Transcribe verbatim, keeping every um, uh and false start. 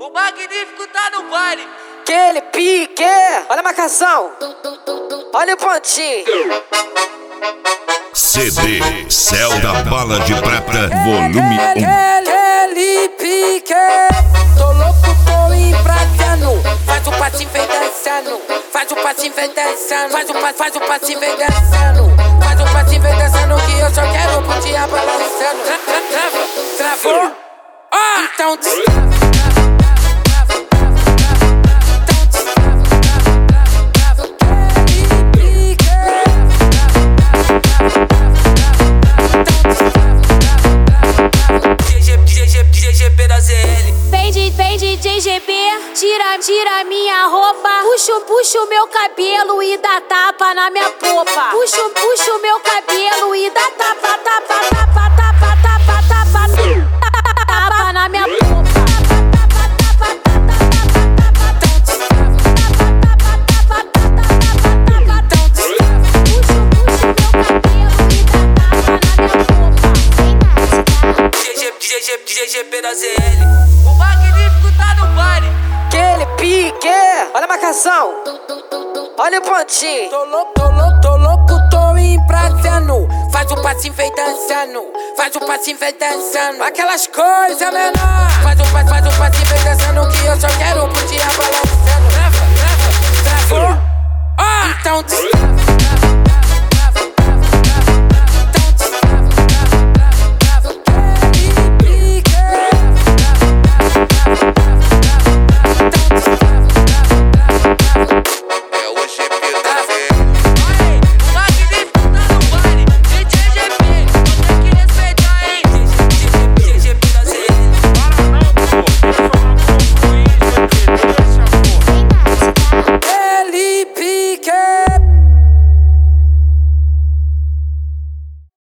O Magnífico tá no baile. Aquele pique, olha a marcação, olha o pontinho. C D Céu da Bala de Prata, volume um. Aquele pique, tô louco, tô embrasando. Faz o passinho, vem dançando. Faz o passinho, vem dançando. Faz o passinho, faz o passinho, vem dançando. Faz o passinho, vem dançando, que eu só quero pro dia balançando. Tra, tra, trava, travou, ó, então destrava. Vem D J G B, tira, tira minha roupa. Puxo, puxo meu cabelo e dá tapa na minha popa. Puxo, puxo meu cabelo e dá tapa, tapa, tapa, tapa, tapa, tapa, tapa na minha popa. D J G P da Z L. O Magnífico tá no baile. Aquele pique, olha a marcação, olha o pontinho. Tô louco, tô louco, tô louco, tô embrasando. Faz o passinho, vem dançando. Faz o passinho, vem dançando. Aquelas coisas menor. Faz o passinho.